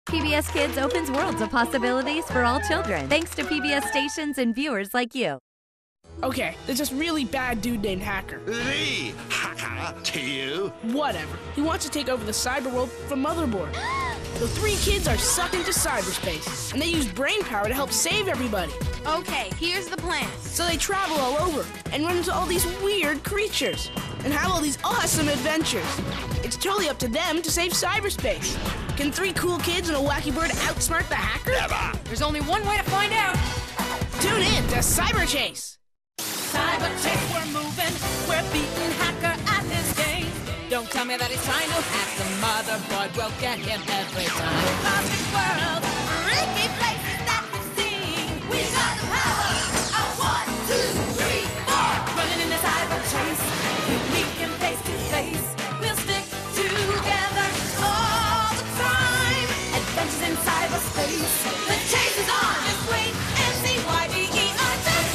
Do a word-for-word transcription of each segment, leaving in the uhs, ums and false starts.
P B S Kids opens worlds of possibilities for all children, thanks to P B S stations and viewers like you. Okay, there's this really bad dude named Hacker. The Hacker to you? Whatever. He wants to take over the cyber world from Motherboard. The three kids are sucked into cyberspace, and they use brain power to help save everybody. Okay, here's the plan. So they travel all over and run into all these weird creatures and have all these awesome adventures. It's totally up to them to save cyberspace. Can three cool kids and a wacky bird outsmart the Hacker? Never! There's only one way to find out. Tune in to Cyber Chase. Cyber Chase, we're moving. We're beating Hacker at his game. Don't tell me that he's trying to hack the motherboard. We'll get him every time. Cosmic world, freaky places that we've seen. We got the power of one, two, three, four. Running in the Cyber Chase, we meet him face to face. We'll stick together all the time. Adventures in cyberspace. The chase is on. Just wait and see why we are just.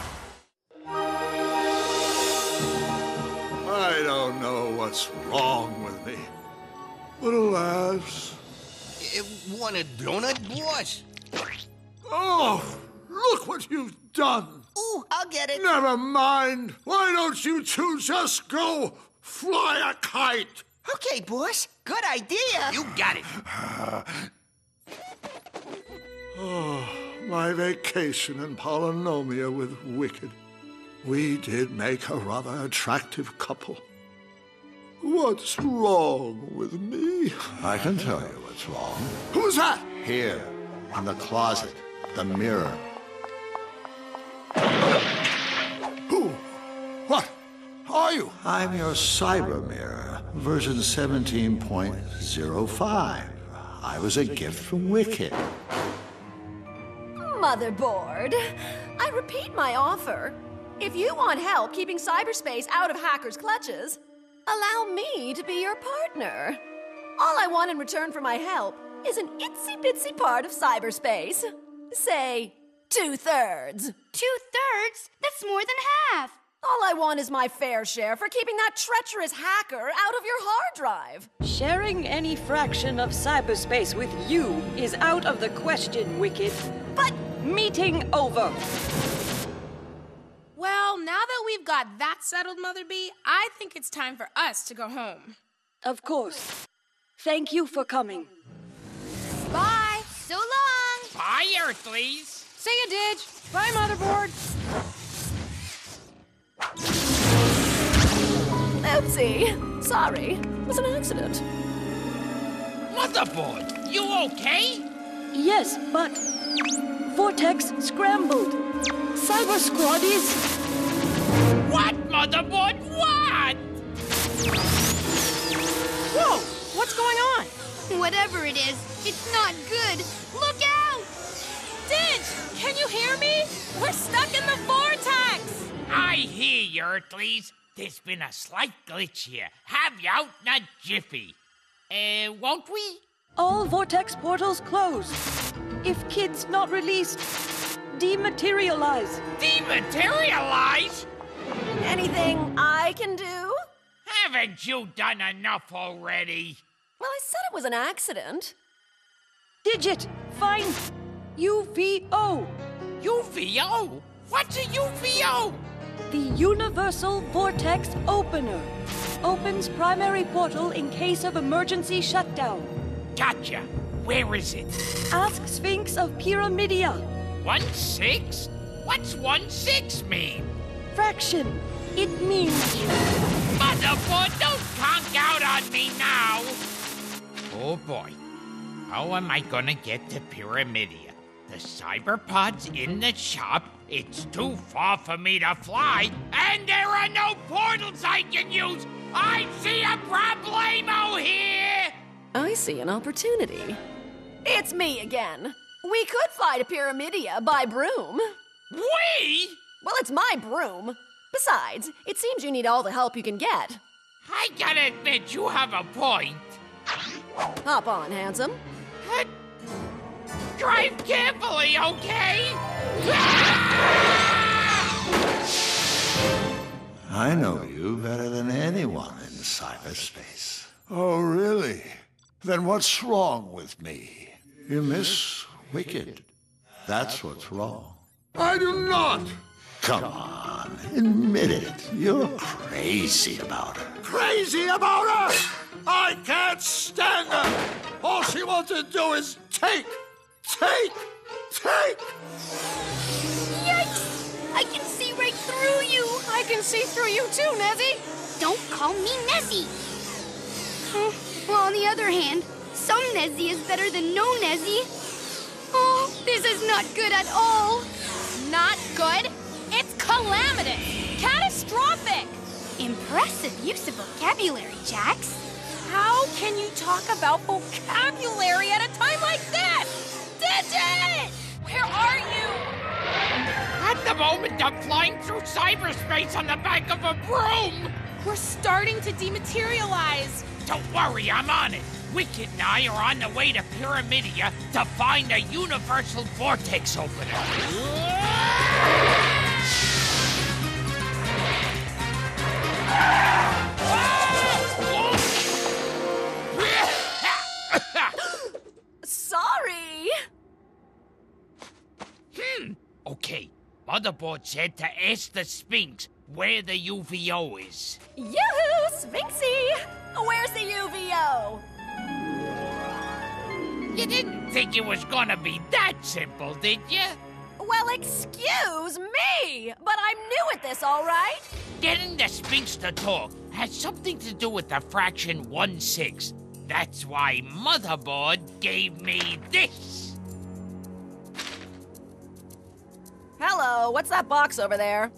I don't know what's wrong with me, but alas. Uh, want a donut, boss? Oh, look what you've done. Ooh, I'll get it. Never mind. Why don't you two just go fly a kite? Okay, boss. Good idea. You got it. Oh, my vacation in Polynomia with Wicked. We did make a rather attractive couple. What's wrong with me? I can tell you what's wrong. Who's that? Here, in the closet, the mirror. Who? What are you? I'm your cyber mirror, version seventeen point oh five. I was a gift from Wicked. Motherboard, I repeat my offer. If you want help keeping cyberspace out of hackers' clutches, allow me to be your partner. All I want in return for my help is an itsy-bitsy part of cyberspace. Say, two-thirds. Two-thirds? That's more than half. All I want is my fair share for keeping that treacherous hacker out of your hard drive. Sharing any fraction of cyberspace with you is out of the question, Wicked. But meeting over. Well, now that we've got that settled, Mother Bee, I think it's time for us to go home. Of course. Thank you for coming. Bye. So long. Bye, Earthlies. See ya, Didge. Bye, Motherboard. Oopsie. Sorry. It was an accident. Motherboard, you okay? Yes, but Vortex scrambled. Cyber Squaddies. What, Motherboard? What? Whoa! What's going on? Whatever it is, it's not good. Look out! Didge, can you hear me? We're stuck in the vortex. I hear you, Earthlies. There's been a slight glitch here. Have you out in a jiffy. Uh, won't we? All Vortex portals closed. If kids not released, dematerialize. Dematerialize? Anything I can do? Haven't you done enough already? Well, I said it was an accident. Digit, find U V O. U V O? What's a U V O? The Universal Vortex Opener. Opens primary portal in case of emergency shutdown. Gotcha. Where is it? Ask Sphinx of Pyramidia. One six? What's one six mean? Fraction. It means... Motherboard, don't conk out on me now! Oh boy. How am I gonna get to Pyramidia? The cyberpod's in the shop, it's too far for me to fly, and there are no portals I can use! I see a problemo here! I see an opportunity. It's me again. We could fly to Pyramidia by broom. We? Well, it's my broom. Besides, it seems you need all the help you can get. I gotta admit, you have a point. Hop on, handsome. Uh, drive carefully, okay? I know you better than anyone in cyberspace. Oh, really? Then what's wrong with me? You miss Wicked. That's what's wrong. I do not! Come on, admit it. You're crazy about her. Crazy about her! I can't stand her! All she wants to do is take, take, take! Yikes! I can see right through you! I can see through you too, Nezzy! Don't call me Nezzy! Huh. Well, on the other hand, some Nezzy is better than no Nezzy. Oh, this is not good at all. Not good? It's calamitous! Catastrophic! Impressive use of vocabulary, Jax. How can you talk about vocabulary at a time like this? Digit! Where are you? At the moment, I'm flying through cyberspace on the back of a broom! We're starting to dematerialize. Don't worry, I'm on it. Wicked and I are on the way to Pyramidia to find a universal vortex opener. Sorry! Hmm, okay. Motherboard said to ask the Sphinx where the U V O is. Yoo-hoo, Sphinxy! Where's the U V O? You didn't think it was gonna be that simple, did you? Well, excuse me, but I'm new at this, all right? Getting the Sphinx to talk has something to do with the fraction one sixth. That's why Motherboard gave me this. Hello, what's that box over there?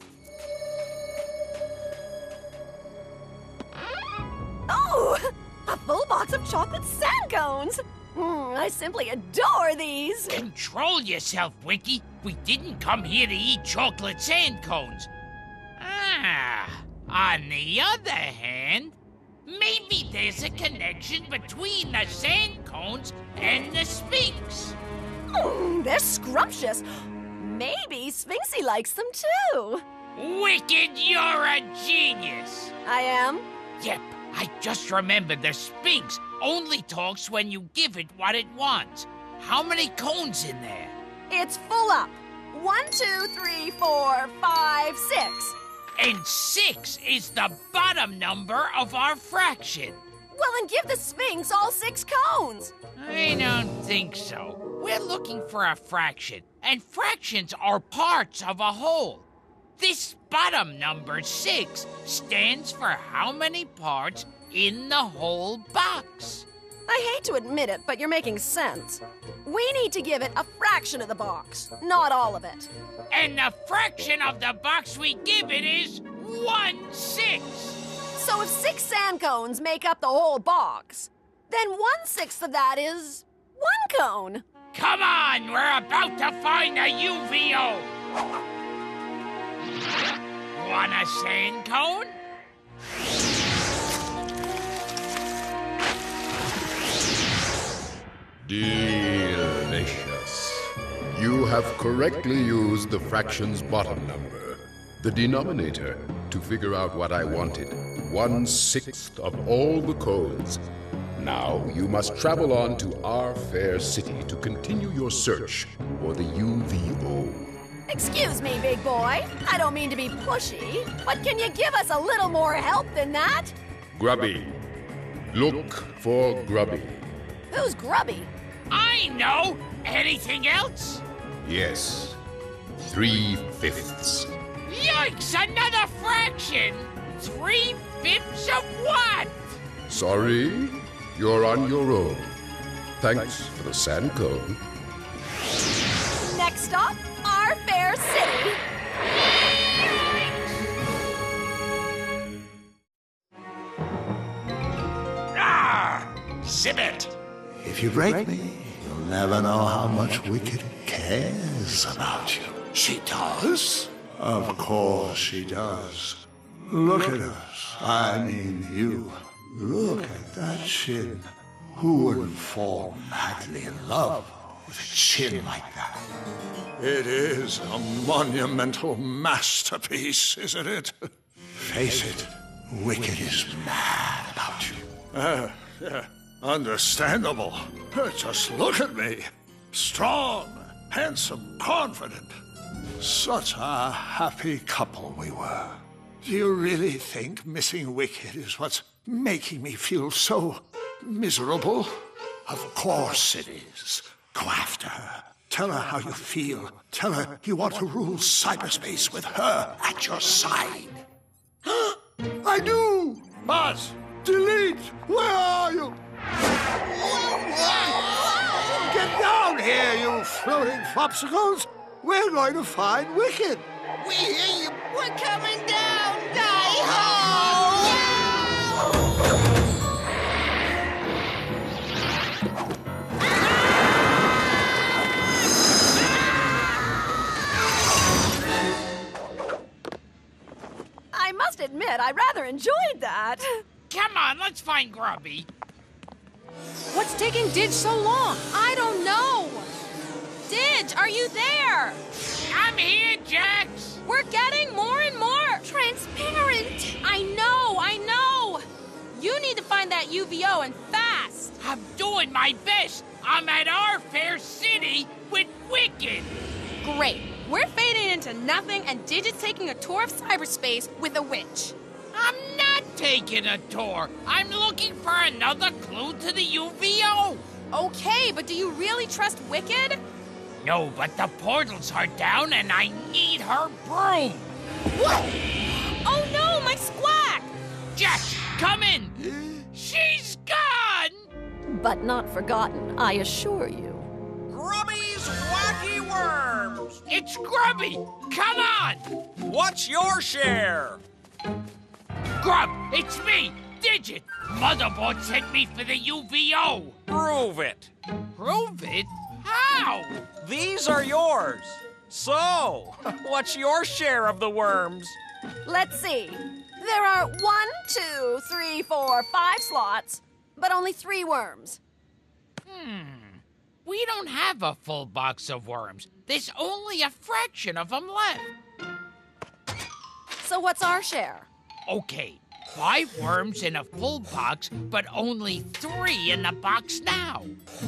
Oh, a full box of chocolate sand cones. Mm, I simply adore these. Control yourself, Wiki. We didn't come here to eat chocolate sand cones. Ah, on the other hand, maybe there's a connection between the sand cones and the Sphinx. Mm, they're scrumptious. Maybe Sphinxy likes them too. Wicked, you're a genius. I am? Yep, I just remembered the Sphinx only talks when you give it what it wants. How many cones in there? It's full up. One, two, three, four, five, six. And six is the bottom number of our fraction. Well, then give the Sphinx all six cones. I don't think so. We're looking for a fraction, and fractions are parts of a whole. This bottom number, six, stands for how many parts in the whole box. I hate to admit it, but you're making sense. We need to give it a fraction of the box, not all of it. And the fraction of the box we give it is one-sixth. So if six sand cones make up the whole box, then one-sixth of that is one cone. Come on, we're about to find a U V O. Want a sand cone? Delicious. You have correctly used the fraction's bottom number, the denominator, to figure out what I wanted. One-sixth of all the cones. Now you must travel on to our fair city to continue your search for the U V O. Excuse me, big boy. I don't mean to be pushy, but can you give us a little more help than that? Grubby. Look for Grubby. Who's Grubby? I know! Anything else? Yes. Three-fifths. Yikes! Another fraction! Three-fifths of what? Sorry, you're on your own. Thanks for the sand cone. Next stop, our fair city. Ah! Zibbit! If you break me, you'll never know how much Wicked cares about you. She does? Of course she does. Look at us. I mean you. Look at that chin. Who wouldn't fall madly in love with a chin like that? It is a monumental masterpiece, isn't it? Face it, Wicked is mad about you. Uh, yeah. Understandable. Just look at me. Strong, handsome, confident. Such a happy couple we were. Do you really think missing Wicked is what's making me feel so miserable? Of course it is. Go after her. Tell her how you feel. Tell her you want to rule cyberspace with her at your side. I do! Buzz! Delete! Where are you? Get down here, you floating flopsicles! We're going to find Wicked! We hear you! We're coming down! Die-ho! I must admit, I rather enjoyed that. Come on, let's find Grubby. What's taking Didge so long? I don't know. Didge, are you there? I'm here, Jax. We're getting more and more transparent. I know, I know. You need to find that U V O and fast. I'm doing my best. I'm at our fair city with Wicked. Great. We're fading into nothing, and Didge is taking a tour of cyberspace with a witch. I'm not taking a tour. I'm looking for another clue to the U V O. Okay, but do you really trust Wicked? No, but the portals are down and I need her broom. What? Oh no, my squack! Jack, come in. She's gone. But not forgotten, I assure you. Grubby's Wacky Worms! It's Grubby! Come on! What's your share? Grub, it's me, Digit. Motherboard sent me for the U V O. Prove it. Prove it? How? These are yours. So, what's your share of the worms? Let's see. There are one, two, three, four, five slots, but only three worms. Hmm. We don't have a full box of worms. There's only a fraction of them left. So what's our share? Okay, five worms in a full box, but only three in the box now.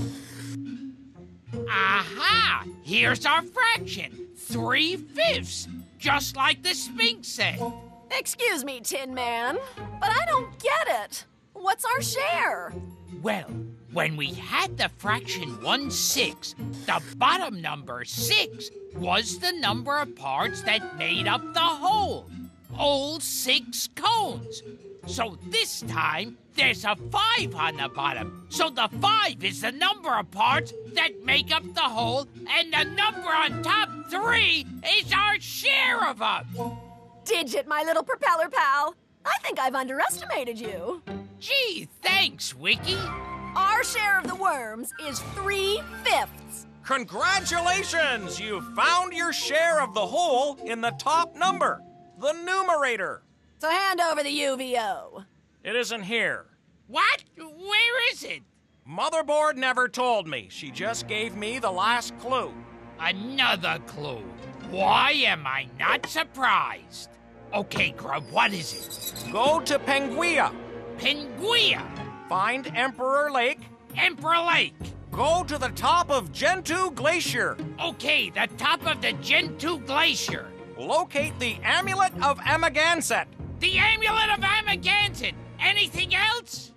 Aha! Here's our fraction. Three-fifths, just like the Sphinx said. Excuse me, Tin Man, but I don't get it. What's our share? Well, when we had the fraction one-sixth, the bottom number six was the number of parts that made up the whole. All six cones. So this time, there's a five on the bottom. So the five is the number of parts that make up the whole, and the number on top three is our share of them. Digit, my little propeller pal. I think I've underestimated you. Gee, thanks, Wiki. Our share of the worms is three-fifths. Congratulations! You found your share of the whole in the top number, the numerator. So hand over the U V O. It isn't here. What? Where is it? Motherboard never told me. She just gave me the last clue. Another clue. Why am I not surprised? Okay, Grub, what is it? Go to Penguia. Penguia? Find Emperor Lake. Emperor Lake. Go to the top of Gentoo Glacier. Okay, the top of the Gentoo Glacier. Locate the Amulet of Amagansett. The Amulet of Amagansett. Anything else?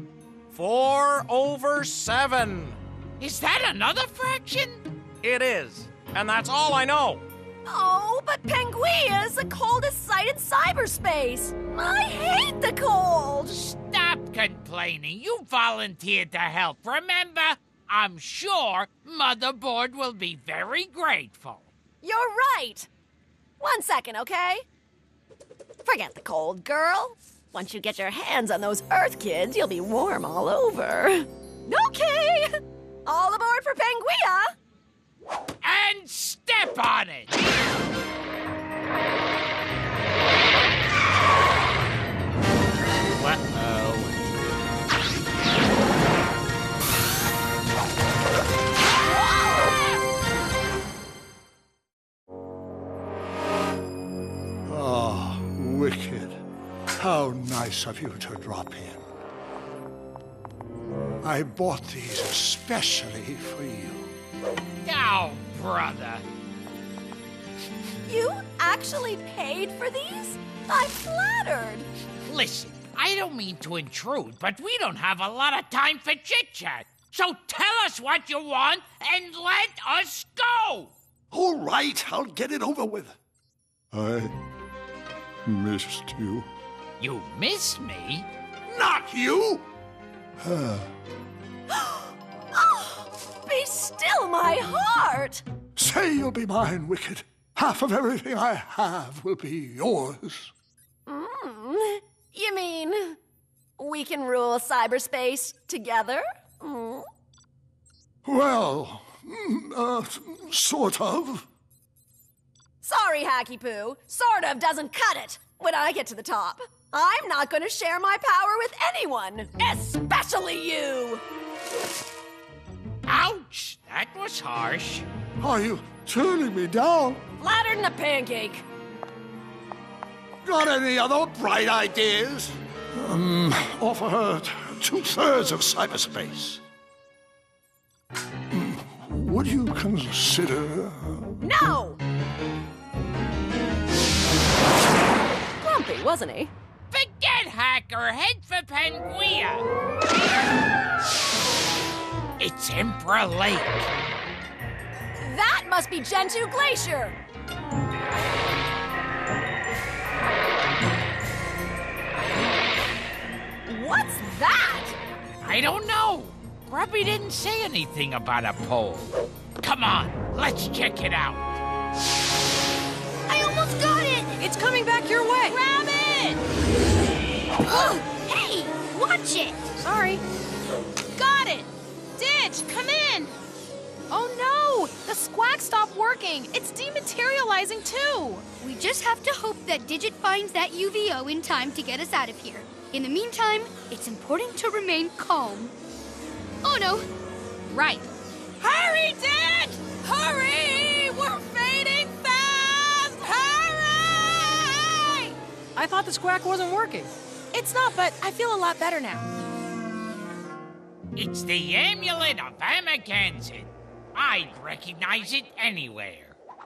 Four over seven. Is that another fraction? It is. And that's all I know. Oh, but Penguia is the coldest site in cyberspace. I hate the cold. Stop complaining. You volunteered to help. Remember, I'm sure Motherboard will be very grateful. You're right. One second, okay? Forget the cold, girl. Once you get your hands on those Earth kids, you'll be warm all over. Okay. All aboard for Penguia. And step on it. Uh-oh. Oh, Wicked. How nice of you to drop in. I bought these especially for you. Oh, brother. You actually paid for these? I'm flattered. Listen, I don't mean to intrude, but we don't have a lot of time for chit-chat. So tell us what you want and let us go! All right, I'll get it over with. I missed you. You miss me? Not you! Oh, be still my heart! Say you'll be mine, Wicked. Half of everything I have will be yours. Mm, you mean we can rule cyberspace together? Mm. Well, uh, sort of. Sorry, Hacky Poo. Sort of doesn't cut it. When I get to the top, I'm not going to share my power with anyone, especially you. Ouch! That was harsh. Are you turning me down? Flattered than a pancake. Got any other bright ideas? Um, offer her two-thirds of cyberspace. Would you consider... No! Grumpy, wasn't he? Forget Hacker, head for Panguea. It's Emperor Lake. That must be Gentoo Glacier. What's that? I don't know. Grubby didn't say anything about a pole. Come on, let's check it out. I almost got it! It's coming back your way. Grab it! Oh, hey, watch it! Sorry. Got it! Ditch, come in! Oh no! The squawk stopped working! It's dematerializing too! We just have to hope that Digit finds that U V O in time to get us out of here. In the meantime, it's important to remain calm. Oh no! Right. Hurry, Ditch! Hurry! We're fading fast! Hurry! I thought the squawk wasn't working. It's not, but I feel a lot better now. It's the amulet of Amaganzin. I'd recognize it anywhere.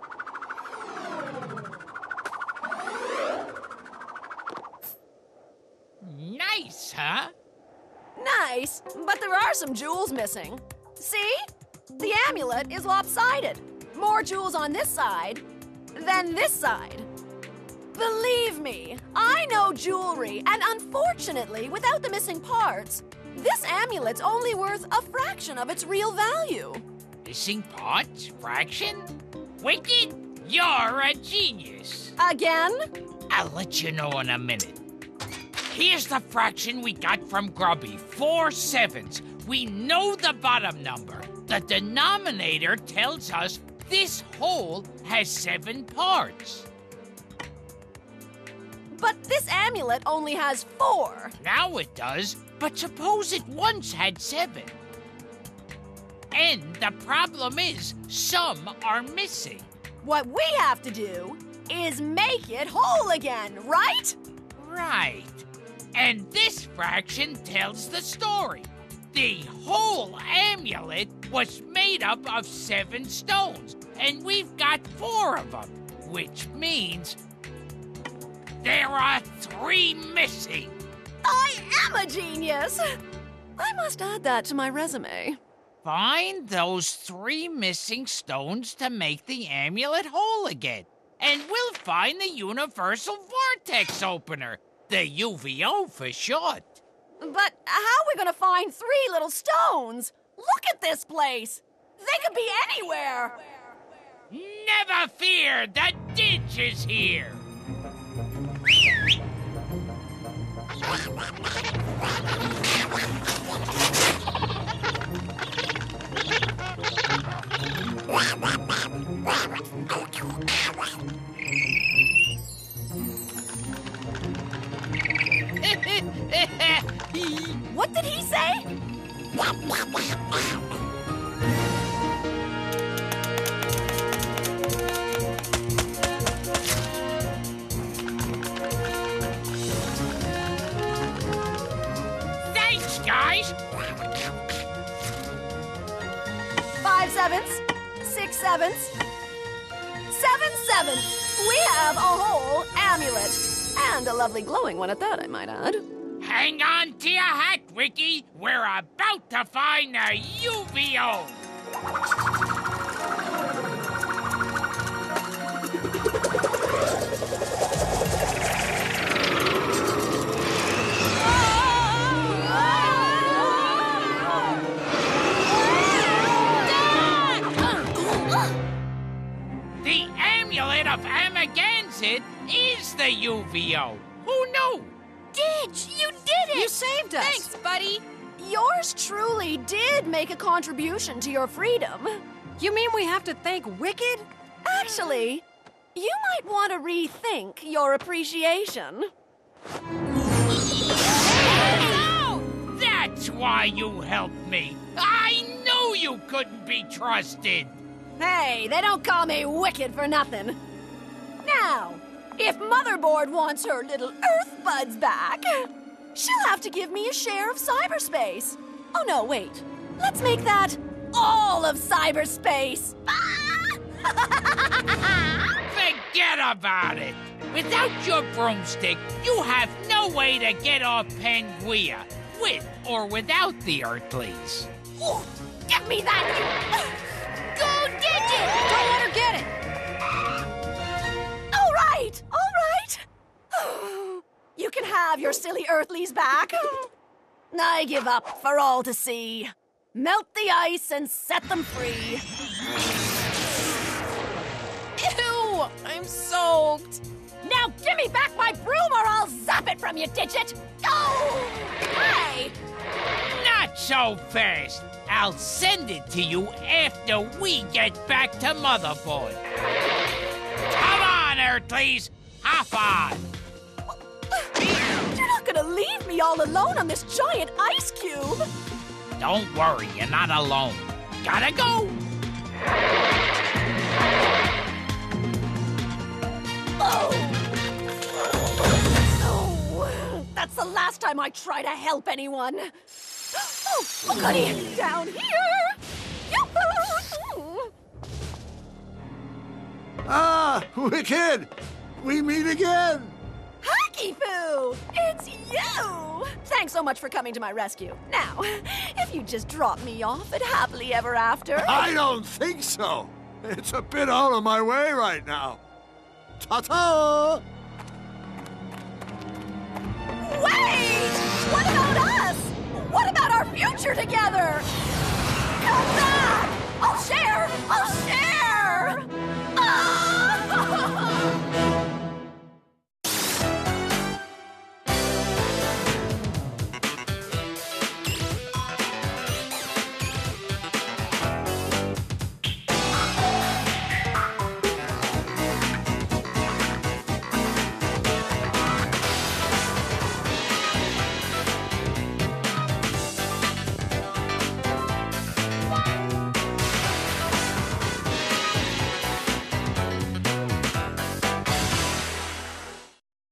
Nice, huh? Nice, but there are some jewels missing. See? The amulet is lopsided. More jewels on this side than this side. Believe me, I know jewelry, and unfortunately, without the missing parts, this amulet's only worth a fraction of its real value. Missing parts? Fraction? Wicked, you're a genius. Again? I'll let you know in a minute. Here's the fraction we got from Grubby. Four sevens. We know the bottom number. The denominator tells us this whole has seven parts. But this amulet only has four. Now it does, but suppose it once had seven. And the problem is, some are missing. What we have to do is make it whole again, right? Right. And this fraction tells the story. The whole amulet was made up of seven stones, and we've got four of them, which means there are three missing. I am a genius! I must add that to my resume. Find those three missing stones to make the amulet whole again, and we'll find the Universal Vortex Opener, the U V O for short. But how are we gonna find three little stones? Look at this place! They could be anywhere! Never fear, the ditch is here! What did he say? Five sevenths, six sevenths, seven sevenths. We have a whole amulet. And a lovely glowing one at that, I might add. Hang on to your hat, Wiki. We're about to find the U V O. The amulet of Amagansett is the U V O. Who knew? Ditch, you did it! You saved us. Thanks, buddy. Yours truly did make a contribution to your freedom. You mean we have to thank Wicked? Actually, you might want to rethink your appreciation. Oh, that's why you helped me. I knew you couldn't be trusted. Hey, they don't call me Wicked for nothing. Now, if Motherboard wants her little Earth buds back, she'll have to give me a share of cyberspace. Oh no, wait. Let's make that all of cyberspace. Forget about it. Without your broomstick, you have no way to get off Panguea, with or without the Earthlies. Ooh, give me that, you... Go Digit! Don't let her get it! All right, all right. You can have your silly Earthlies back. I give up for all to see. Melt the ice and set them free. Ew! I'm soaked. Now give me back my broom or I'll zap it from you, Digit! Oh! Hey! Not so fast. I'll send it to you after we get back to Motherboard. Come on, Earthlies! Hop on! You're not gonna leave me all alone on this giant ice cube! Don't worry, you're not alone. Gotta go! Oh! Oh! That's the last time I try to help anyone. Oh, oh goody! Down here! Yoo-hoo! Ah, Wicked! We meet again! Hacky Poo! It's you! Thanks so much for coming to my rescue. Now, if you just drop me off at happily ever after... I don't think so. It's a bit out of my way right now. Ta-ta! Wait! What about us? What about our future together? Come back!